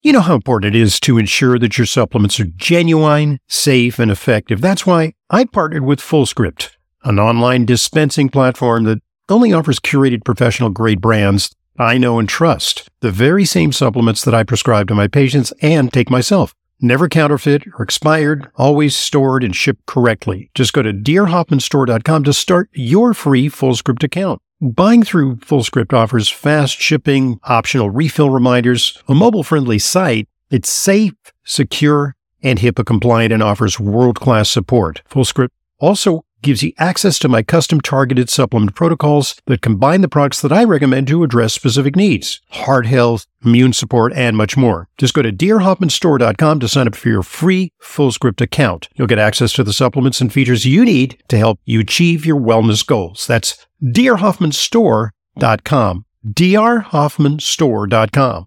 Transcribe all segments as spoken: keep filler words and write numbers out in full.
You know how important it is to ensure that your supplements are genuine, safe, and effective. That's why I partnered with Fullscript, an online dispensing platform that only offers curated professional-grade brands I know and trust. The very same supplements that I prescribe to my patients and take myself. Never counterfeit or expired, always stored and shipped correctly. Just go to dear hoffman store dot com to start your free Fullscript account. Buying through Fullscript offers fast shipping, optional refill reminders, a mobile-friendly site. It's safe, secure, and HIPAA-compliant and offers world-class support. Fullscript also gives you access to my custom-targeted supplement protocols that combine the products that I recommend to address specific needs, heart health, immune support, and much more. Just go to dear hoffman store dot com to sign up for your free Fullscript account. You'll get access to the supplements and features you need to help you achieve your wellness goals. That's dear hoffman store dot com. dear hoffman store dot com.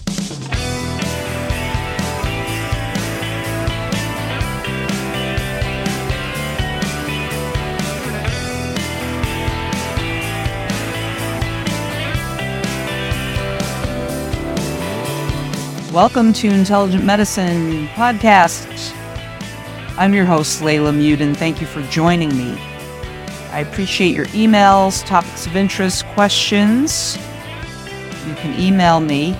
Welcome to Intelligent Medicine Podcast. I'm your host, Layla Muden. Thank you for joining me. I appreciate your emails, topics of interest, questions. You can email me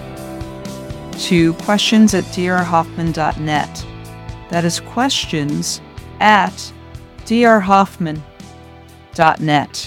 to questions at dear hoffman dot net. That is questions at dear hoffman dot net.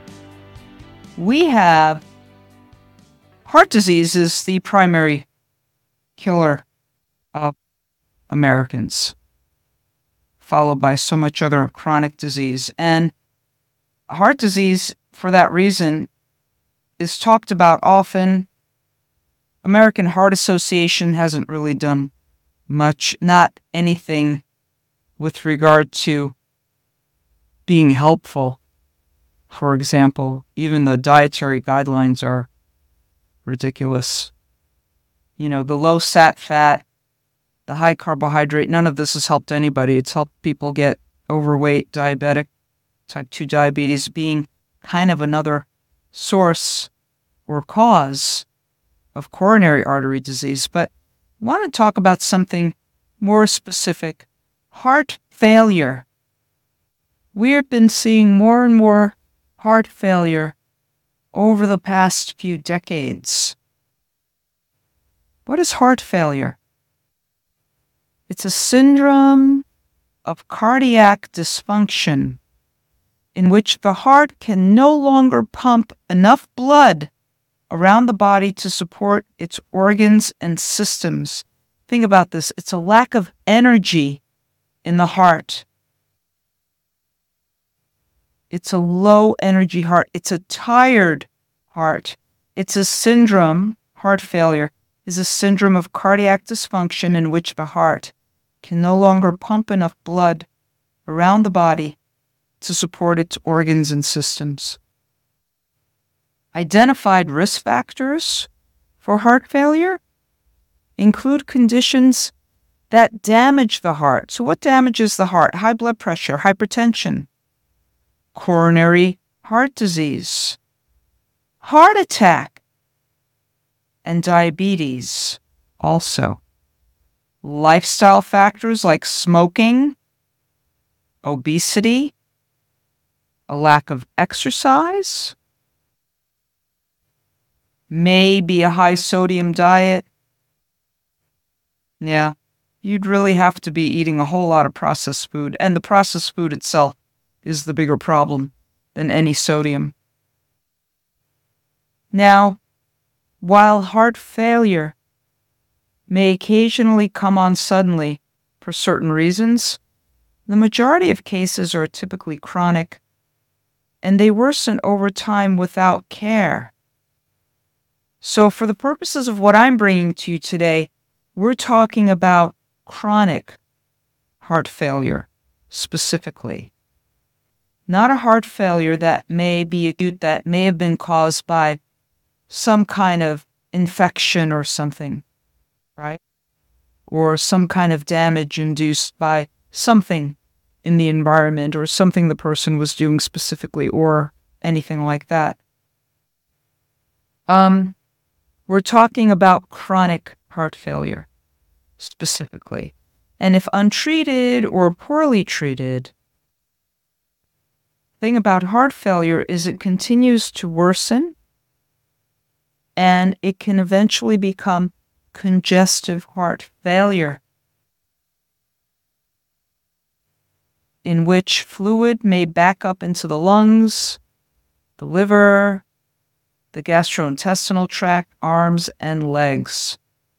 We have heart disease is the primary killer of Americans, followed by so much other chronic disease. And heart disease, for that reason, is talked about often. American Heart Association hasn't really done much, not anything with regard to being helpful. For example, even the dietary guidelines are ridiculous. You know, the low sat fat, the high carbohydrate, none of this has helped anybody. It's helped people get overweight, diabetic, type two diabetes being kind of another source or cause of coronary artery disease. But I want to talk about something more specific, heart failure. We have been seeing more and more heart failure over the past few decades. What is heart failure? It's a syndrome of cardiac dysfunction in which the heart can no longer pump enough blood around the body to support its organs and systems. Think about this. It's a lack of energy in the heart. It's a low energy heart. It's a tired heart. It's a syndrome, heart failure, is a syndrome of cardiac dysfunction in which the heart can no longer pump enough blood around the body to support its organs and systems. Identified risk factors for heart failure include conditions that damage the heart. So what damages the heart? High blood pressure, hypertension, coronary heart disease, heart attack, and diabetes also. Lifestyle factors like smoking, obesity, a lack of exercise, maybe a high sodium diet. Yeah, you'd really have to be eating a whole lot of processed food, and the processed food itself is the bigger problem than any sodium. Now, while heart failure may occasionally come on suddenly for certain reasons, the majority of cases are typically chronic, and they worsen over time without care. So for the purposes of what I'm bringing to you today, we're talking about chronic heart failure specifically. Not a heart failure that may be acute, that may have been caused by some kind of infection or something, right? Or some kind of damage induced by something in the environment or something the person was doing specifically or anything like that. Um, we're talking about chronic heart failure. specifically. And if untreated or poorly treated, the thing about heart failure is it continues to worsen, and it can eventually become congestive heart failure, in which fluid may back up into the lungs, the liver, the gastrointestinal tract, arms, and legs.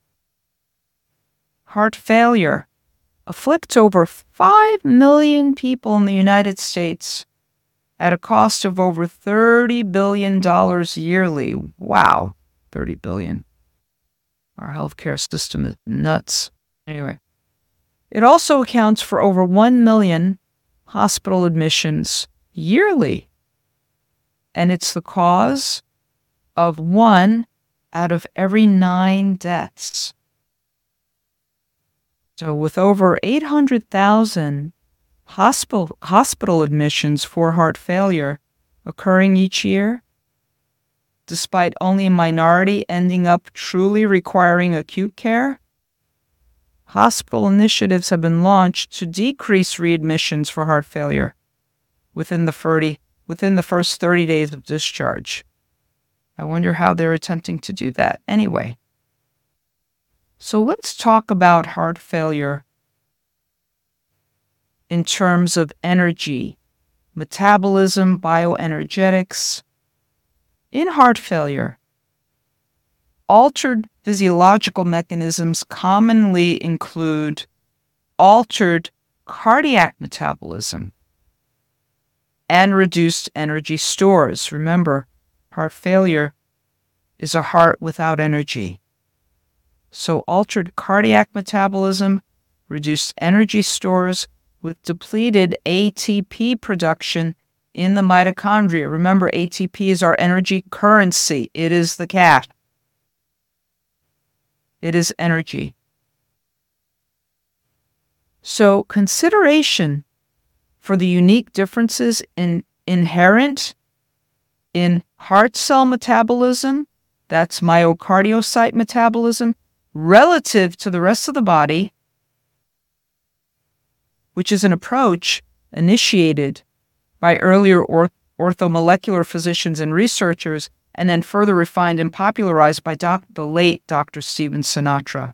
Heart failure afflicts over five million people in the United States at a cost of over thirty billion dollars yearly. Wow, thirty billion dollars. Our healthcare system is nuts. Anyway, it also accounts for over one million hospital admissions yearly. And it's the cause of one out of every nine deaths. So with over eight hundred thousand hospital, hospital admissions for heart failure occurring each year, despite only a minority ending up truly requiring acute care, hospital initiatives have been launched to decrease readmissions for heart failure within the thirty, within the first thirty days of discharge. I wonder how they're attempting to do that. Anyway, so let's talk about heart failure in terms of energy, metabolism, bioenergetics. In heart failure, altered physiological mechanisms commonly include altered cardiac metabolism and reduced energy stores. Remember, heart failure is a heart without energy. So altered cardiac metabolism, reduced energy stores with depleted A T P production in the mitochondria. Remember, A T P is our energy currency. It is the cat. It is energy. So consideration for the unique differences in inherent in heart cell metabolism, that's myocardiocyte metabolism, relative to the rest of the body, which is an approach initiated by earlier orth- orthomolecular physicians and researchers, and then further refined and popularized by doc- the late Doctor Stephen Sinatra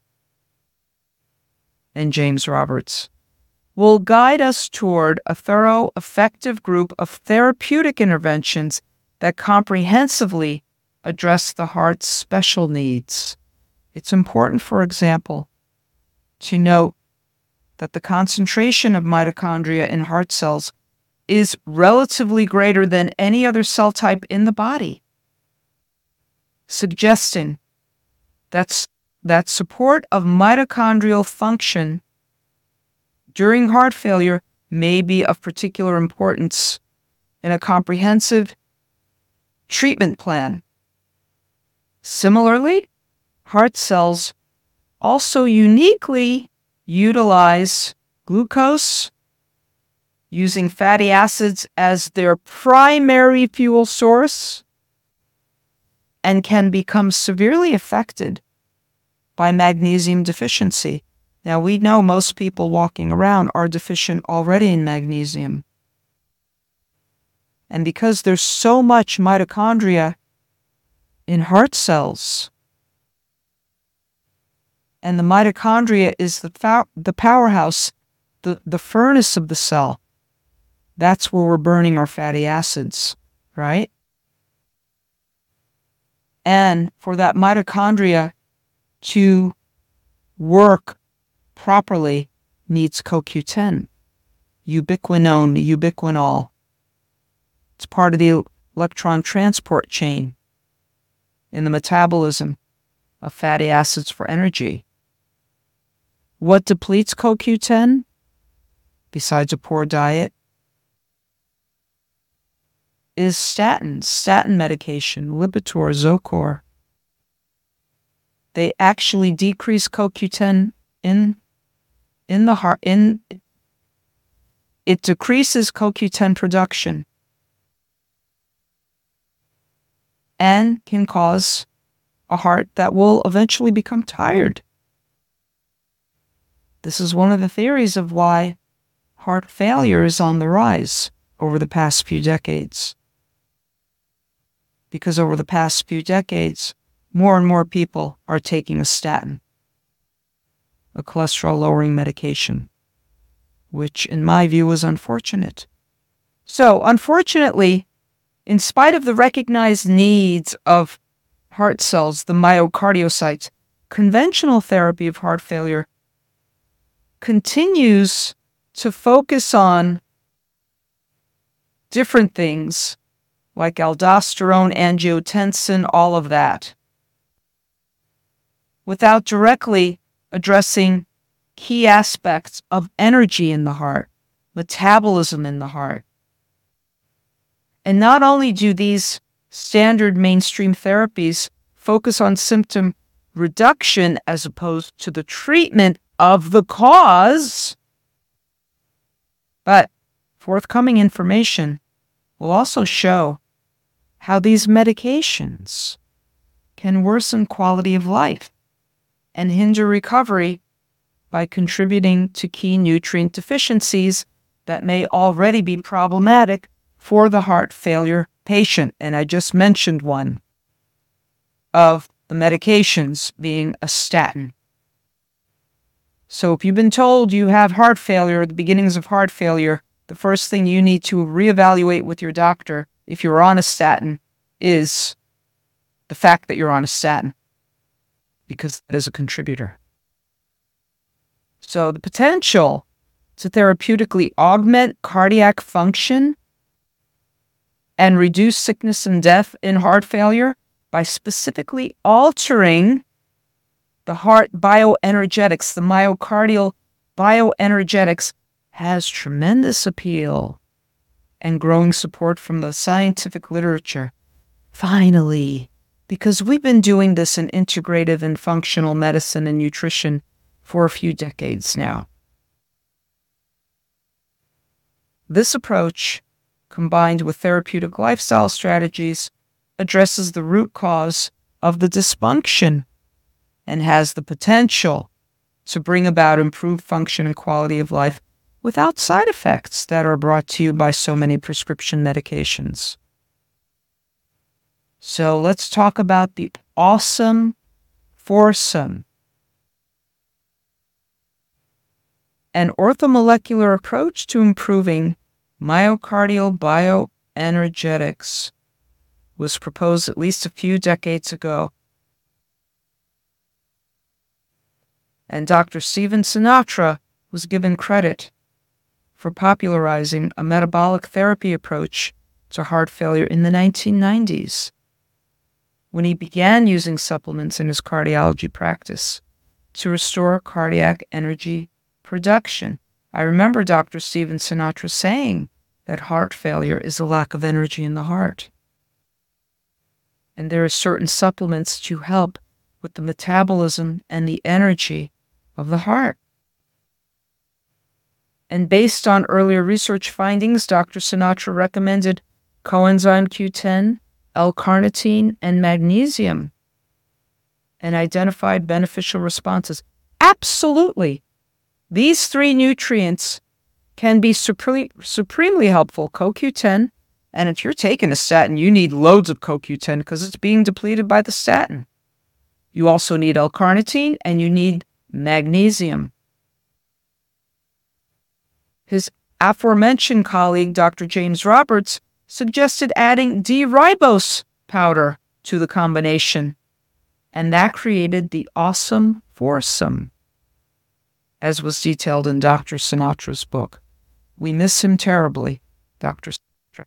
and James Roberts, will guide us toward a thorough, effective group of therapeutic interventions that comprehensively address the heart's special needs. It's important, for example, to note that the concentration of mitochondria in heart cells is relatively greater than any other cell type in the body, suggesting that's, that support of mitochondrial function during heart failure may be of particular importance in a comprehensive treatment plan. Similarly, heart cells also uniquely utilize glucose, using fatty acids as their primary fuel source, and can become severely affected by magnesium deficiency. Now, we know most people walking around are deficient already in magnesium. And because there's so much mitochondria in heart cells, and the mitochondria is the, fa- the powerhouse, the, the furnace of the cell, that's where we're burning our fatty acids, right? And for that mitochondria to work properly needs C O Q ten, ubiquinone, ubiquinol. It's part of the electron transport chain in the metabolism of fatty acids for energy. What depletes C O Q ten, besides a poor diet, is statins, statin medication, Lipitor, Zocor. They actually decrease C O Q ten in in the heart. In it decreases C O Q ten production and can cause a heart that will eventually become tired. This is one of the theories of why heart failure is on the rise over the past few decades. Because over the past few decades, more and more people are taking a statin, a cholesterol-lowering medication, which in my view is unfortunate. So, unfortunately, in spite of the recognized needs of heart cells, the myocardiocytes, conventional therapy of heart failure continues to focus on different things like aldosterone, angiotensin, all of that, without directly addressing key aspects of energy in the heart, metabolism in the heart. And not only do these standard mainstream therapies focus on symptom reduction as opposed to the treatment of the cause, but forthcoming information will also show how these medications can worsen quality of life and hinder recovery by contributing to key nutrient deficiencies that may already be problematic for the heart failure patient. And I just mentioned one of the medications being a statin. So if you've been told you have heart failure, the beginnings of heart failure, the first thing you need to reevaluate with your doctor, if you're on a statin, is the fact that you're on a statin, because that is a contributor. So the potential to therapeutically augment cardiac function and reduce sickness and death in heart failure by specifically altering the heart bioenergetics, the myocardial bioenergetics, has tremendous appeal and growing support from the scientific literature. Finally, because we've been doing this in integrative and functional medicine and nutrition for a few decades now. This approach, combined with therapeutic lifestyle strategies, addresses the root cause of the dysfunction and has the potential to bring about improved function and quality of life without side effects that are brought to you by so many prescription medications. So let's talk about the awesome foursome, an orthomolecular approach to improving myocardial bioenergetics was proposed at least a few decades ago. And Doctor Stephen Sinatra was given credit for popularizing a metabolic therapy approach to heart failure in the nineteen nineties, when he began using supplements in his cardiology practice to restore cardiac energy production. I remember Doctor Stephen Sinatra saying that heart failure is a lack of energy in the heart. And there are certain supplements to help with the metabolism and the energy of the heart. And based on earlier research findings, Doctor Sinatra recommended coenzyme Q ten, L-carnitine, and magnesium, and identified beneficial responses. Absolutely. These three nutrients can be supreme, supremely helpful. C o Q ten, and if you're taking a statin, you need loads of C o Q ten because it's being depleted by the statin. You also need L-carnitine and you need magnesium. His aforementioned colleague, Doctor James Roberts, suggested adding D-ribose powder to the combination, and that created the awesome foursome, as was detailed in Doctor Sinatra's book. We miss him terribly, Doctor Sinatra.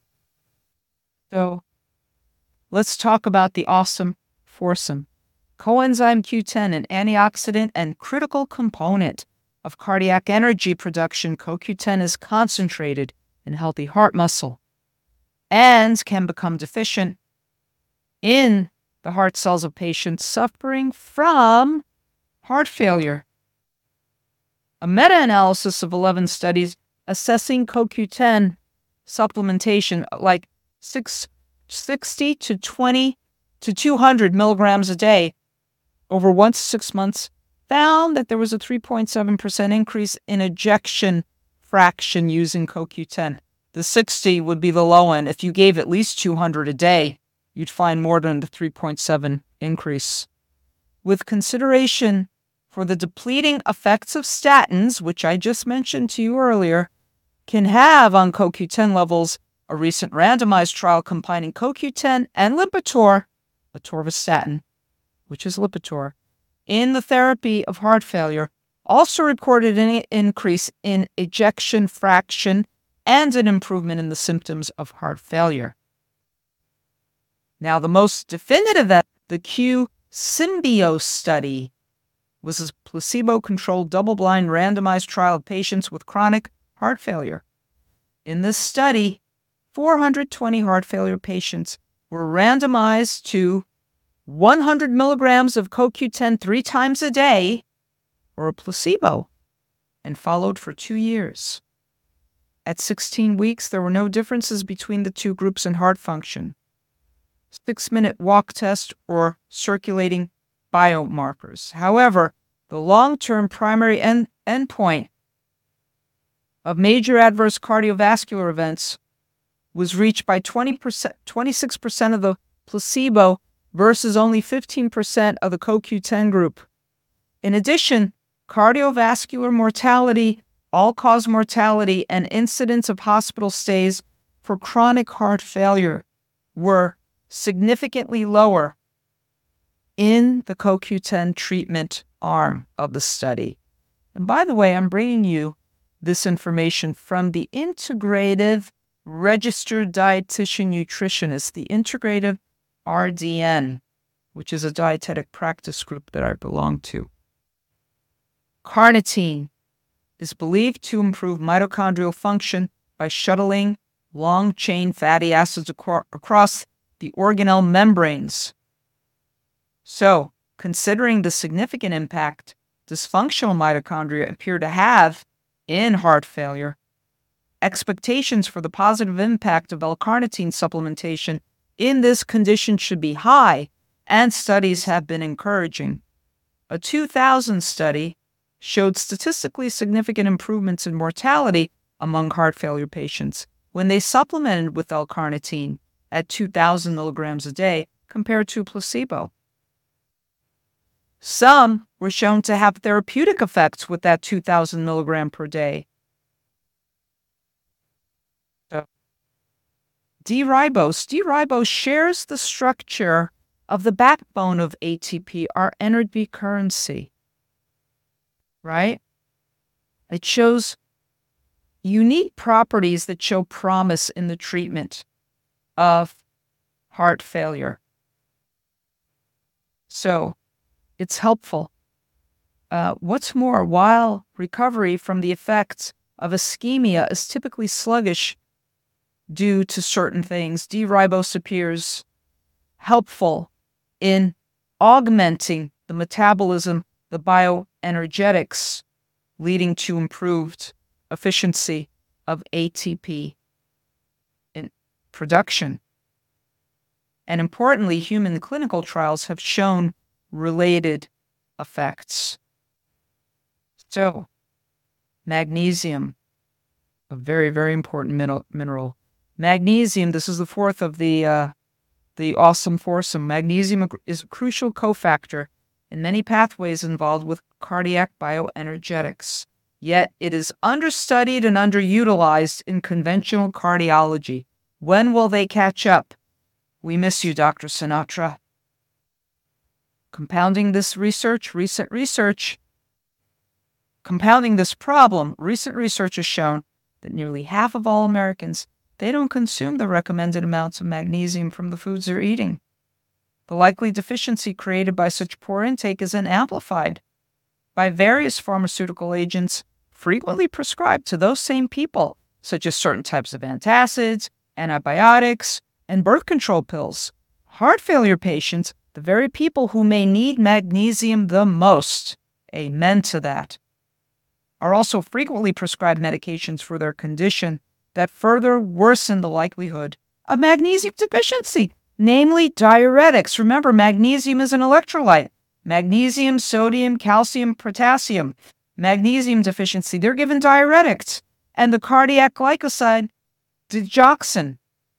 So let's talk about the awesome foursome. Coenzyme Q ten, an antioxidant and critical component of cardiac energy production. C o Q ten is concentrated in healthy heart muscle and can become deficient in the heart cells of patients suffering from heart failure. A meta-analysis of eleven studies assessing C o Q ten supplementation, like six, sixty to twenty to two hundred milligrams a day over one to six months, found that there was a three point seven percent increase in ejection fraction using C O Q ten. The sixty would be the low end. If you gave at least two hundred a day, you'd find more than the three point seven increase. With consideration for the depleting effects of statins, which I just mentioned to you earlier, can have on C O Q ten levels, a recent randomized trial combining C O Q ten and Lipitor, atorvastatin, which is Lipitor, in the therapy of heart failure, also reported an increase in ejection fraction and an improvement in the symptoms of heart failure. Now, the most definitive, the Q-Symbiose study, was a placebo-controlled, double-blind, randomized trial of patients with chronic heart failure. In this study, four hundred twenty heart failure patients were randomized to one hundred milligrams of C O Q ten three times a day or a placebo and followed for two years. At sixteen weeks, there were no differences between the two groups in heart function, six-minute walk test, or circulating biomarkers. However, the long-term primary end- endpoint of major adverse cardiovascular events was reached by twenty percent, twenty-six percent of the placebo versus only fifteen percent of the C O Q ten group. In addition, cardiovascular mortality, all-cause mortality, and incidence of hospital stays for chronic heart failure were significantly lower in the C O Q ten treatment arm of the study. And by the way, I'm bringing you this information from the Integrative Registered Dietitian Nutritionist, the Integrative R D N, which is a dietetic practice group that I belong to. Carnitine is believed to improve mitochondrial function by shuttling long-chain fatty acids acro- across the organelle membranes. So, considering the significant impact dysfunctional mitochondria appear to have in heart failure, expectations for the positive impact of L-carnitine supplementation in this condition should be high, and studies have been encouraging. A two thousand study showed statistically significant improvements in mortality among heart failure patients when they supplemented with L-carnitine at two thousand milligrams a day compared to placebo. Some were shown to have therapeutic effects with that two thousand milligram per day. So, D-ribose. D-ribose shares the structure of the backbone of A T P, our energy currency, right? It shows unique properties that show promise in the treatment of heart failure. So, it's helpful. Uh, what's more, while recovery from the effects of ischemia is typically sluggish due to certain things, D-ribose appears helpful in augmenting the metabolism, the bioenergetics, leading to improved efficiency of A T P in production. And importantly, human clinical trials have shown related effects. So, magnesium, a very, very important mineral. Magnesium, this is the fourth of the uh, the awesome foursome. Magnesium is a crucial cofactor in many pathways involved with cardiac bioenergetics. Yet it is understudied and underutilized in conventional cardiology. When will they catch up? We miss you, Doctor Sinatra. Compounding this research, recent research, compounding this problem, recent research has shown that nearly half of all Americans, they don't consume the recommended amounts of magnesium from the foods they're eating. The likely deficiency created by such poor intake is then amplified by various pharmaceutical agents frequently prescribed to those same people, such as certain types of antacids, antibiotics, and birth control pills. Heart failure patients, the very people who may need magnesium the most, amen to that, are also frequently prescribed medications for their condition that further worsen the likelihood of magnesium deficiency, namely diuretics. Remember, magnesium is an electrolyte. magnesium, sodium, calcium, potassium. Magnesium deficiency, they're given diuretics. And the cardiac glycoside, digoxin.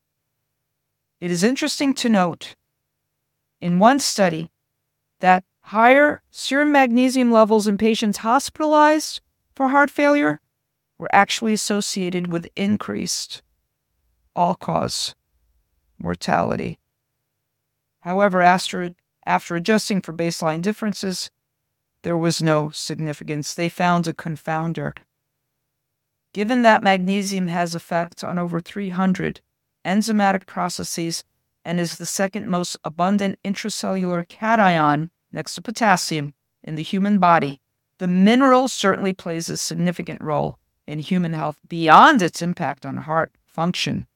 It is interesting to note in one study that higher serum magnesium levels in patients hospitalized for heart failure were actually associated with increased all-cause mortality. However, after, after adjusting for baseline differences, there was no significance. They found a confounder. Given that magnesium has effects on over three hundred enzymatic processes and is the second most abundant intracellular cation next to potassium in the human body, the mineral certainly plays a significant role in human health beyond its impact on heart function.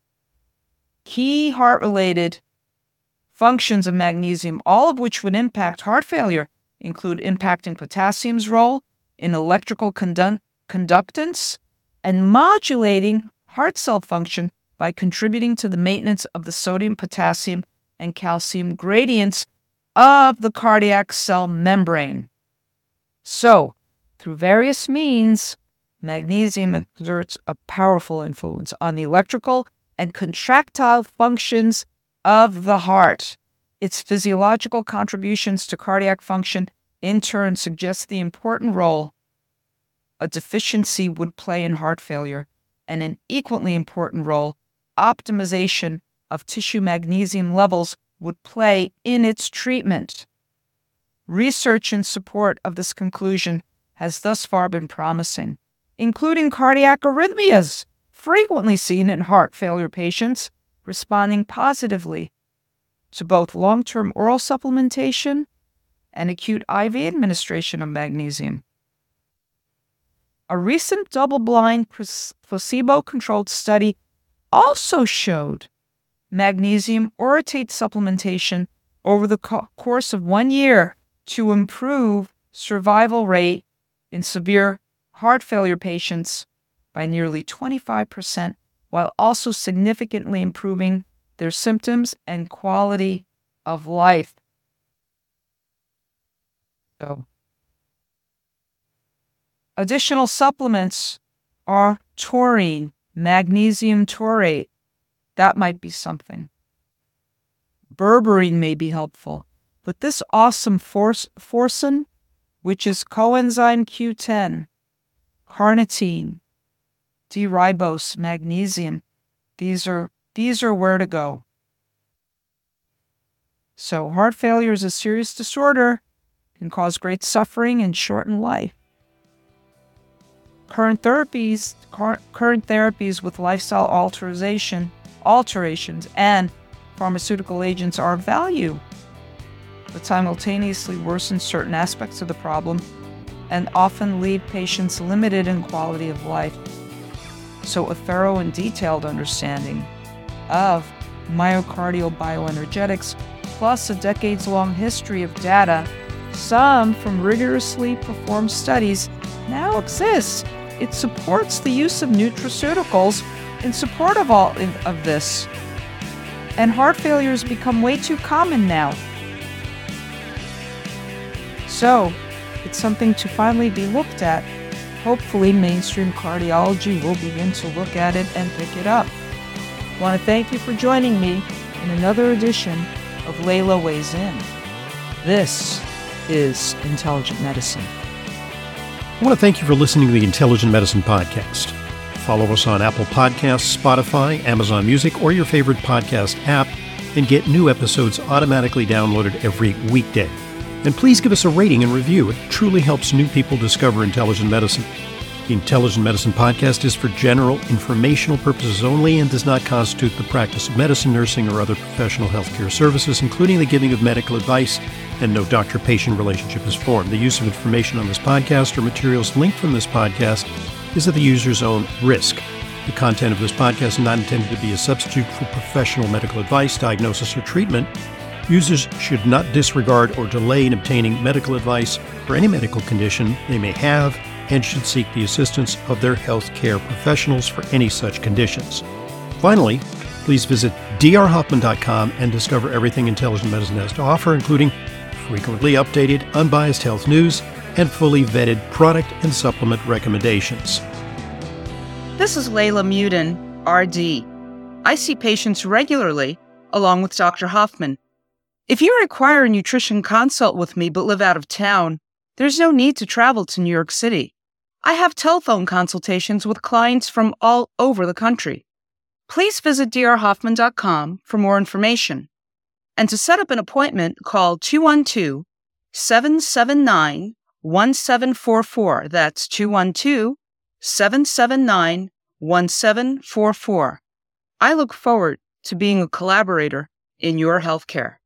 Key heart-related functions of magnesium, all of which would impact heart failure, include impacting potassium's role in electrical condu- conductance and modulating heart cell function by contributing to the maintenance of the sodium, potassium, and calcium gradients of the cardiac cell membrane. So, through various means, magnesium exerts a powerful influence on the electrical and contractile functions of the heart. Its physiological contributions to cardiac function in turn suggest the important role a deficiency would play in heart failure, and an equally important role optimization of tissue magnesium levels would play in its treatment. Research in support of this conclusion has thus far been promising, including cardiac arrhythmias, frequently seen in heart failure patients, responding positively to both long-term oral supplementation and acute I V administration of magnesium. A recent double-blind placebo-controlled study also showed magnesium orotate supplementation over the co- course of one year to improve survival rate in severe heart failure patients by nearly twenty-five percent, while also significantly improving their symptoms and quality of life. So, additional supplements are taurine, magnesium taurate. That might be something. Berberine may be helpful, but this awesome force, forcin, which is coenzyme Q ten, carnitine, D-ribose, magnesium, these are these are where to go. So heart failure is a serious disorder, can cause great suffering and shorten life. Current therapies, car, current therapies with lifestyle alteration, alterations and pharmaceutical agents are of value, but simultaneously worsen certain aspects of the problem and often leave patients limited in quality of life. So a thorough and detailed understanding of myocardial bioenergetics, plus a decades-long history of data, some from rigorously performed studies, now exists. It supports the use of nutraceuticals in support of all of this. And heart failure has become way too common now. So, it's something to finally be looked at. Hopefully, mainstream cardiology will begin to look at it and pick it up. I want to thank you for joining me in another edition of Layla Weighs In. This is Intelligent Medicine. I want to thank you for listening to the Intelligent Medicine Podcast. Follow us on Apple Podcasts, Spotify, Amazon Music, or your favorite podcast app, and get new episodes automatically downloaded every weekday. And please give us a rating and review. It truly helps new people discover intelligent medicine. The Intelligent Medicine Podcast is for general informational purposes only and does not constitute the practice of medicine, nursing, or other professional healthcare services, including the giving of medical advice, and no doctor-patient relationship is formed. The use of information on this podcast or materials linked from this podcast is at the user's own risk. The content of this podcast is not intended to be a substitute for professional medical advice, diagnosis, or treatment. Users should not disregard or delay in obtaining medical advice for any medical condition they may have and should seek the assistance of their healthcare professionals for any such conditions. Finally, please visit d r hoffman dot com and discover everything Intelligent Medicine has to offer, including frequently updated, unbiased health news and fully vetted product and supplement recommendations. This is Layla Mudin, R D. I see patients regularly, along with Doctor Hoffman. If you require a nutrition consult with me but live out of town, there's no need to travel to New York City. I have telephone consultations with clients from all over the country. Please visit d r hoffman dot com for more information. And to set up an appointment, call two one two, seven seven nine, one seven four four. That's two one two, seven seven nine, one seven four four. I look forward to being a collaborator in your healthcare.